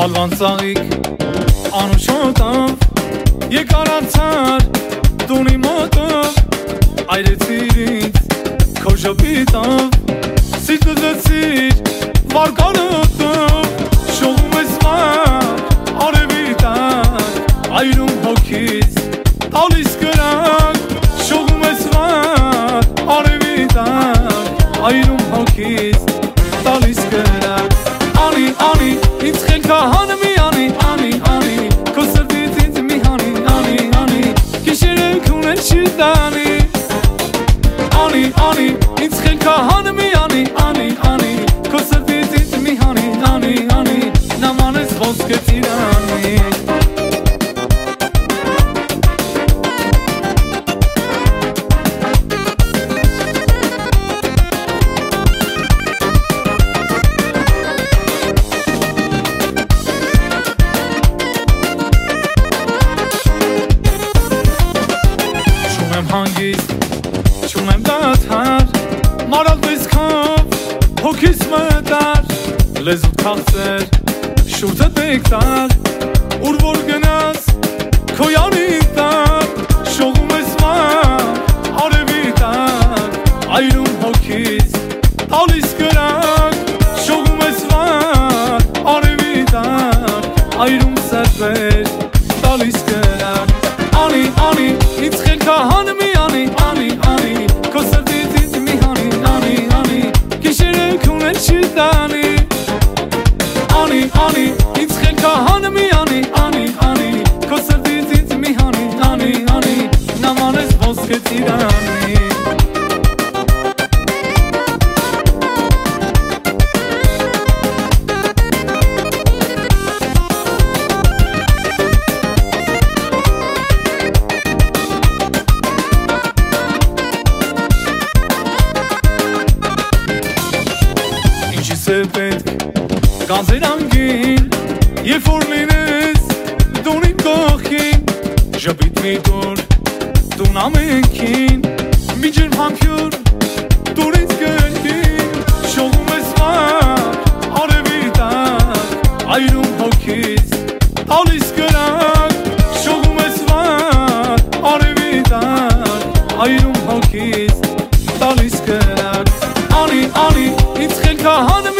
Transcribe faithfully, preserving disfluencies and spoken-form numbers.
Ալվան ծաղիկ անուշոտով Եկար անցար տունի մոտով Այրեցիր ինձ քո ժպիտով Սիրտուզեցիր վարկանոտով Շողում ես վար արևի տակ Այրում հոգից տալիս կրակ Շողում ես վար արևի տակ Այրում հոգից տալիս կրակ Անի, անի, ինձ խելքա հանը մի անի, անի, անի Քո սրտից ինձ մի հանի, անի, անի Գիշերը քուներ չի տանի Անի, անի, ինձ խելքա հանը մի անի, անի, անի Քո սրտից ինձ մի հանի, անի, անի Նաման ես ոսկե ծիրանի Չունեմ դաթար, մարալ տեսքով, հոգիս մտար Լեզուտ քաղցեր, շուրթը տեկտար Ուր որ գնաս, քո յանիք տար Շողում ես վար, արևի տակ Այրում հոգիս, տալիս կրակ Շողում ես վար, արևի տակ Այրում սրտեր, տալիս կրակ Անի, անի, ինձ խելքա հանը մի անի, անի, անի Քո սրտից ինձ մի հանի, անի, անի Գիշերը քուներ չի տանի Անի, անի, ինձ խելքա հանը մի անի, անի, անի Քո սրտից ինձ մի հանի, անի, անի Նաման ես ոսկե ծիրանի Գանձեր անգին, երբ որ լինես դուն իմ կողքին Ժպիտ մի դուր, դուն ամենքին Մի ջերմ համբյուր, դուր ինձ կրկին Շողում ես վար, արևի տակ Այրում հոգից, տալիս կրակ Շողում ես վար, արևի տակ Այրում հոգից, տալիս կրակ Անի, անի, ինձ խելքա հանը